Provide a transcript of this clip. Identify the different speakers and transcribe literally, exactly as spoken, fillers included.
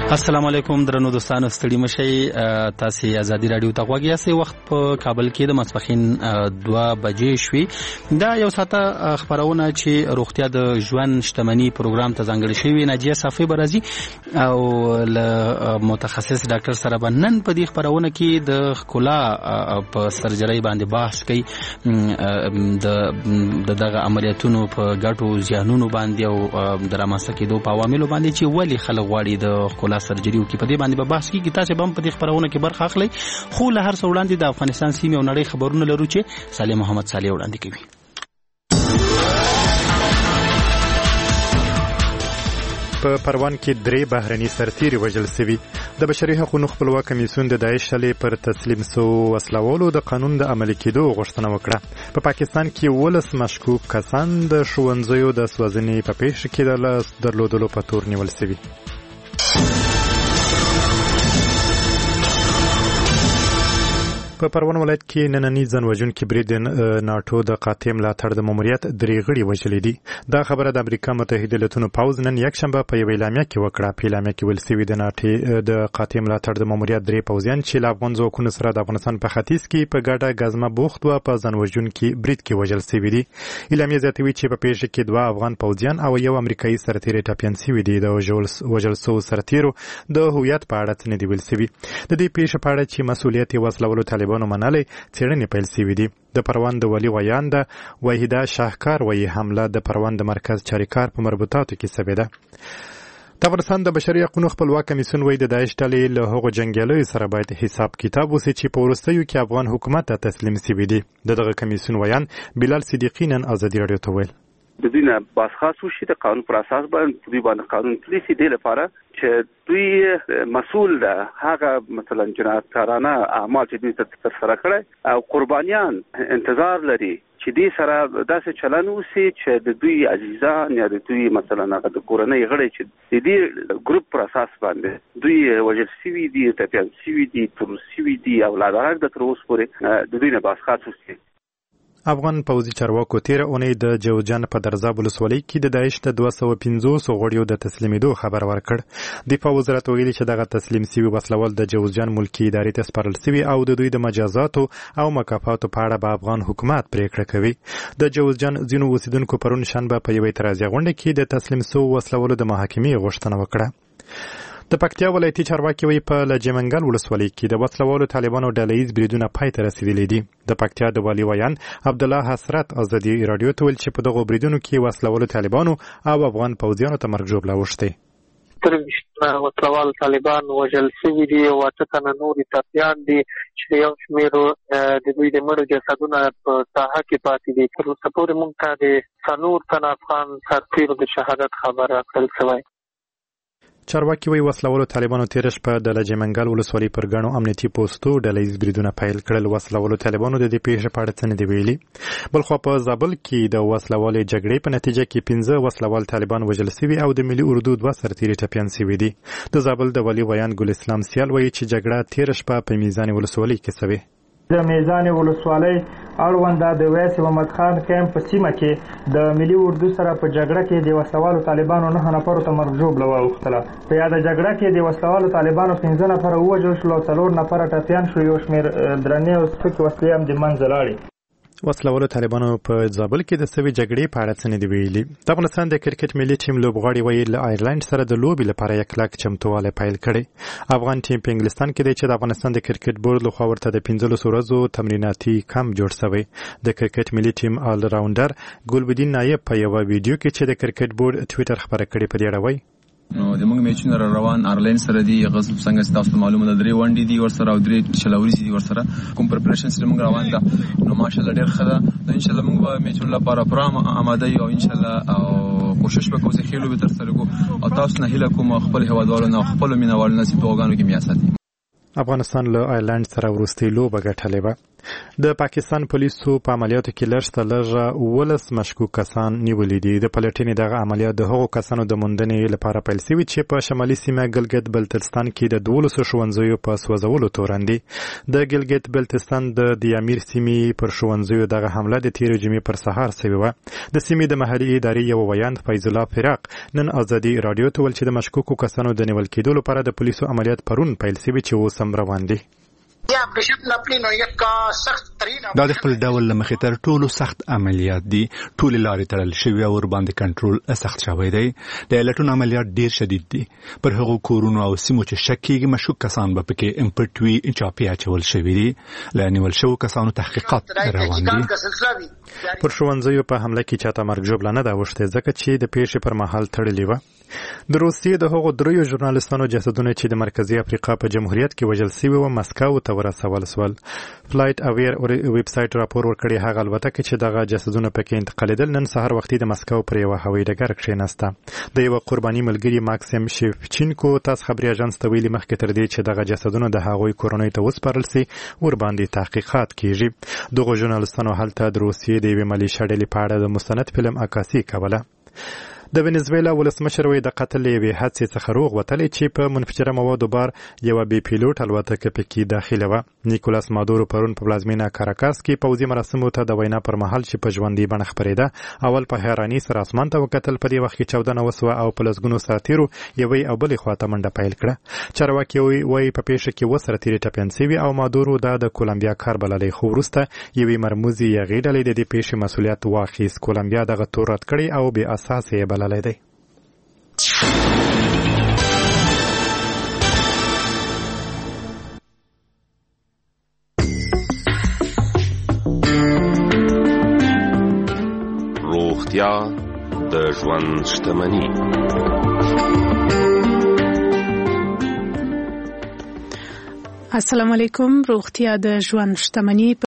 Speaker 1: السلام علیکم درنو دوستانو، ستړي مشئ. تاسو ازادي رادیو ته غوږ یاست. وخت په کابل کې د ماسپښین دوه بجې شوې. دا یو ساعته خبرونه چې روغتیا د ژوند شتمنۍ پروګرام ته ځانګړی شوی. ناجیه صافی برازي او له متخصص ډاکټر سره بنن په دې خبرونه کې د ښکلا په سرجرۍ باندې بحث کوي، د دغه عملیاتونو په ګټو زیانونو باندې او د رامنځته کېدو په عواملو باندې چې ولې خلک غواړي د ښکلا سرجری وکړي. په دې باندې به بحث کیږي. تاسو به هم په دې خبرونه کې برخه اخلئ. خو له هر څه وړاندې د افغانستان سیمې او نړۍ خبرونه لرو چې صالح محمد صالح وړاندې کوي.
Speaker 2: په پروان کې درې بهرني سرتیري وژل شوي. د بشري حقوقو خپلواک کمیسیون د داعش ډلې پر تسلیم سو وسلوالو د قانون د عملي کېدو غوښتنه وکړه. په پاکستان کې ولس مشکوک کسان د ښوونځیو د سوځنې په پیښه کې د لاس درلودلو په تور نیول شوي. په پروان ولایت کې نننی ځانوژونکي برید ناټو د قاطع ملاتړ د ماموریت درې غړي وژلي دي. دا خبره د امریکا متحده ایالاتونو پوځ نن یکشنبه په یوه اعلامیه کې وکړه. په اعلامیه کې ویل شوي د ناټو د قاطع ملاتړ د ماموریت درې پوځیان چې له افغان ځواکونو سره د افغانستان په ختیځ کې په ګډه ګزمه بوخت و په ځانوژونکي برید کې وژل شوي دي. اعلامیه زیاتوي چې په پیښه کې دوه افغان پوځیان او یو امریکایي سرتیری ټپیان شوي دي. د وژل شوو سرتیرو د هویت په اړه څه نه دي ویل شوي. د دې پیښې په اړه چې مسؤلیت یې وسلولو طالبانو منلې څېړنې پیل شوې دي. د پروان د ولي ویانده وحیده شاهکار وایي حمله د پروان د مرکز چاریکار په مربوطاتو کې شوې ده. د افغانستان د بشري حقوقو خپلواک کمیسیون وایي د داعش ډلې له هغو جنګیالیو سره باید حساب کتاب وشي چې په وروستیو کې افغان حکومت ته تسلیم شوي دي. د دغه کمیسیون ویان بلال صدیقی نن ازادي رادیو ته ویل
Speaker 3: د دوی نه باسخاص وشي د قانون پر اساس باندې دوی باندې قانون پلیسي دی لپاره چې دوی مسؤل ده هغه مثلا جنایتکارانه اعمال چې دوی تر سره کړي او قربانیان انتظار لري چې دې سره داسې چلن وشي چې د دوی عزیزان یا د دوی مثلا هغه د کورنۍ غړي چې د دې ګروپ پر اساس باندې دوی وژل شوي دي، ټپیان شوي دي، تور شوي دي او لا د هغه تر اوسه پورې د دوی نه باسخاص وشي.
Speaker 2: افغان پوځي چارواکو تېره اونۍ د جوزجان په درزاب ولسوالۍ کې د داعش د دوه سوه پنځوس غړیو د تسلیمېدو خبر ورکړ. دفاع وزارت ویلي چې دغه تسلیم شوي وسلوال د جوزجان ملکي ادارې ته سپارل شوي او د دوی د مجازاتو او مکافاتو په اړه به افغان حکومت پریکړه کوي. د جوزجان ځینو اوسیدونکو پرون شنبه په یوه اعتراضي غونډه کې د تسلیم شوو وسلوالو د محاکمې غوښتنه وکړه. د پکتیا ولایتي چارواکي وایي په لجمنګل ولسوالۍ کې د وسلوالو طالبانو ډله ییز بریدونه پای ته رسېدلي دي. د پکتیا د والي ویان عبدالله حسرت ازادي رادیو ته ویل چې په دغو بریدونو کې وسلوالو طالبانو او افغان پوځیانو ته مرګ ژوبله اوښتې.
Speaker 4: تر ویشت وسلوال طالبان وژل شوي دي او اته تنه نور ټپیان دي چې یو شمېر د دوی د مړو جسدونه په ساحه کې پاتې دي. تر اوسه پورې موږ ته د څلور تنه افغان سرتیرو د شهادت خبر راکړل شوی.
Speaker 2: چارواکي وایي وسلوالو طالبانو تېره شپه د لجمنګل ولسوالۍ پر ګڼو امنیتي پوستو ډله ییز بریدونه پیل کړل. وسلوالو طالبانو د دې پیښې په اړه څه نه دي ویلي. بلخوا په زابل کې د وسلوالې جګړې په نتیجه کې پنځه وسلوال طالبان وژل شوي او د ملي اردو دوه سرتیري ټپیان شوي دي. د زابل د والي ویان ګل اسلام سیال وایي چې جګړه تېره شپه په میزان ولسوالۍ کې شوې.
Speaker 5: د میزان ولسوالۍ اړونده د ویس محمد خان کیمپ په سیمه کې د ملي اردو سره په جګړه کې د وسلوالو طالبانو نه نفرو ته مرګ ژوبله واوښتله. په یاده جګړه کې د وسلوالو طالبانو پنځه نفره ووژل شول او څلور نفره ټپیان شول. یو شمېر درنې او سپکې وسلې هم د منځه لاړې.
Speaker 2: وسلوالو طالبانو په زابل کې د سوي جګړې په اړه څه نه دي ویلي. د افغانستان د کرکټ ملي ټیم لوبغاړي وایي له آیرلند سره د لوبې لپاره یو کلک چمتووالی پیل کړی. افغان ټیم په انګلستان کې دی چې د افغانستان د کرکټ بورډ لخوا ورته د پنځلسو ورځو تمریناتي کمپ جوړ شوی. د کرکټ ملي ټیم آل راونډر ګلبدین نایب په یوه ویډیو کې چې د کرکټ بورډ ټویټر خبره کړې په دې اړه وایي
Speaker 6: نو د موږ میچونه روان آیرلند سره دي. غصب څنګه تاسو معلومه ده درې وانډي دي ورسره او درې چلوري دي ورسره کوم پریپریشن سره موږ روان ده. نو ماشاءالله ډېر ښه ده. ان شاء الله موږ به میچونه لپاره پرام آماده یو ان شاء الله او کوشش وکړو چې خېلو به تر سره کو او تاسو نه هیله کوم خپل هوادارو نه خپل مینوالو نه سي توګانو کې میاساتي.
Speaker 2: افغانستان له آیرلند سره ورستي لوبه ګټلې وه. د پاکستان پولیسو په عملیاتو کې لږ تر لږه ولس مشکوک کسان نیولي دي. د پلټنې دغه عملیات د هغو کسانو د موندنې لپاره پیل شوي چې په شمالي سیمه ګلګت بلتستان کې د دولسو ښوونځیو په سوځولو تورن دي. د ګلګت بلتستان د دیامیر سیمې پر ښوونځیو دغه حمله د تیرې جمعې پر سهار شوې وه. د سیمې د محلي ادارې یو ویاند فیض الله فراق نن ازادي راډیو ته ویل چې د مشکوکو کسانو د نیول کېدو لپاره د پولیسو عملیات پرون پیل شوي چې اوس هم روان دي.
Speaker 7: دا د خپل ډول له مخې تر ټولو سخت عملیات دي. ټولې لارې تړل شوي او ورباندې کنټرول سخت شوی دی. د ایالتونو عملیات ډیر شدید دي. پر هغو کورونو او سیمو چې شک کېږي مشکوک کسان به پکې امپټ وي چاپې اچول شوي دي. له نیول شوو کسانو تحقیقات روان دي.
Speaker 2: پر ښوونځیو په حمله کې چاته مرګ ژوبله نه ده اوښتې ځکه چې د پیښې پر مهال تړلې وه. د روسیې د هغو دریو ژورنالستانو جسدونه چې د مرکزي افریقا په جمهوریت کې وژل شوي وو مسکو ته ورسول شول. فلایټ اویر ویب سایټ راپور ورکړی هغه الوتکه چې دغه جسدونه پکې انتقالېدل نن سهار وختي د مسکو پر یوه هوایي ډګر کښېناسته. د یوه قرباني ملګري ماکسیم شیفچینکو تاس خبري اژانس ته ویلي مخکې تر دې چې دغه جسدونه د هغوی کورنۍ ته وسپارل سي ورباندې تحقیقات کیږي. دغو ژورنالستانو هلته د روسیې د یوې ملیشه ډلې په اړه د مستند فلم عکاسي کوله. د وینزویلا ولسمشر وایي د قتل یوې حادثې څخه روغ وتلی چې په منفجره موادو بار یوه بې پیلوټ الوتکه پکې داخله وه. نیکولاس مادورو پرون په پلازمینه کاراکاس کې پوځي مراسمو ته د وینا پر مهال چې په ژوندۍ بڼه خپرېده اول په حیراني سره اسمان ته وکتل. په دې وخت کې چاودنه وسوه او په لسګونو سرتیرو یوې او بلې خواته منډه پیل کړه. چارواکي وایي په پیښه کې اووه سرتیري ټپیان شوي او مادورو دا د کولمبیا کار بللی خو وروسته یوې مرموزې یغې ډلې د دې پیښې مسؤلیت واخیست. کولمبیا دغه تور رد کړی او بې اساسه یې بللی دی.
Speaker 8: روغتیا د ژوند شتمني.
Speaker 9: السلام علیکم. روغتیا د ژوند شتمني